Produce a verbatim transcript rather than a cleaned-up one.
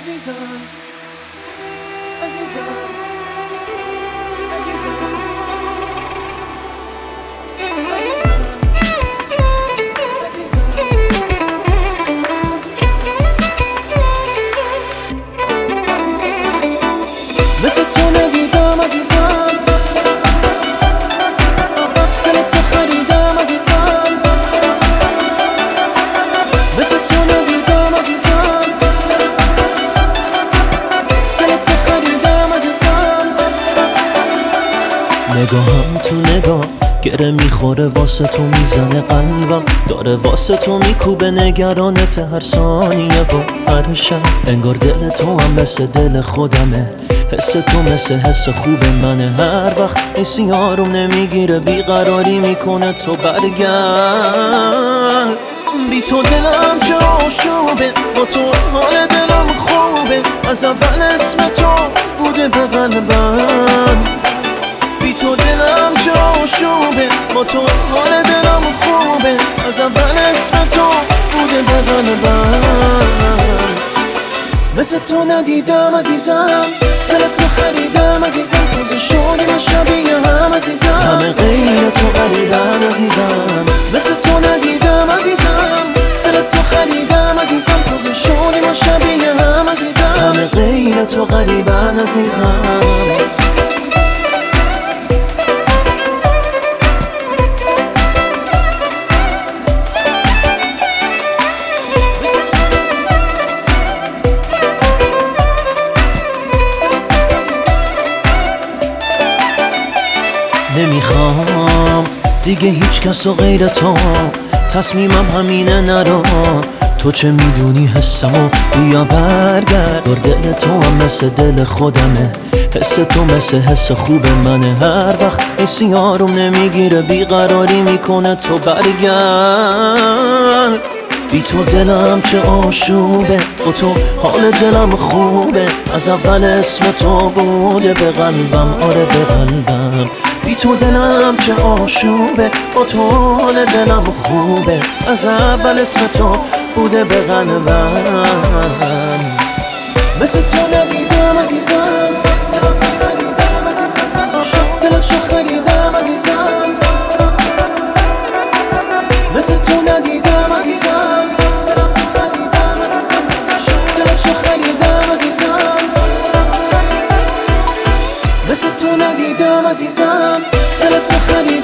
عزیزم عزیزم عزیزم مثل تو ندیدم عزیزم، دلت تو خریدم عزیزم، مثل تو ندیدم عزیزم، دلت تو خریدم عزیزم. نگاهم تو نگاه گره میخوره، واسه تو میزنه قلبم، داره واسه تو میکوبه نگرانت هر ثانیه و هر شب. انگار دل تو هم مثل دل خودمه، حس تو مثل حس خوب منه. هر وقت این سیاروم نمیگیره بیقراری میکنه تو برگرد. بی تو دلم چه آشوبه، با تو حال دلم خوبه، از اول اسم تو بوده به قلبم. بی تو دلم چه آشوبه، با تو حال دلم خوبه، از اول اسم تو بوده به قلبم. مثل تو ندیدم عزیزم، دلت تو خریدم عزیزم، توزه شدیم شبیه هم عزیزم، همه غیر تو غریبم عزیزم. مثل تو ندیدم عزیزم، دلت تو خریدم عزیزم، توزه شدیم شبیه هم عزیزم، همه غیر تو غریبم عزیزم. نمیخوام دیگه هیچ کس و غیر تو، تصمیمم همینه نرو. تو چه میدونی حسمو، بیا برگرد. دور دل تو هم مثل دل خودمه، حس تو مثل حس خوب منه. هر وقت این سیاروم نمیگیره بیقراری میکنه تو برگرد. بی تو دلم چه آشوبه، با تو حال دلم خوبه، از اول اسم تو بوده به قلبم، آره به قلبم. بی تو دلم چه آشوبه، با تو حال دلم خوبه، از اول اسم تو بوده به قلبم. مثل تو ندیدم عزیزم، دلت تو خریدم عزیزم، دلت تو خریدم عزیزم. مثل تو ندیدم عزیزم، دلت تو خریدم عزیزم، دلت تو خریدم عزیزم. مثل تو ندیدم عزیزم، دلت تو خریدم.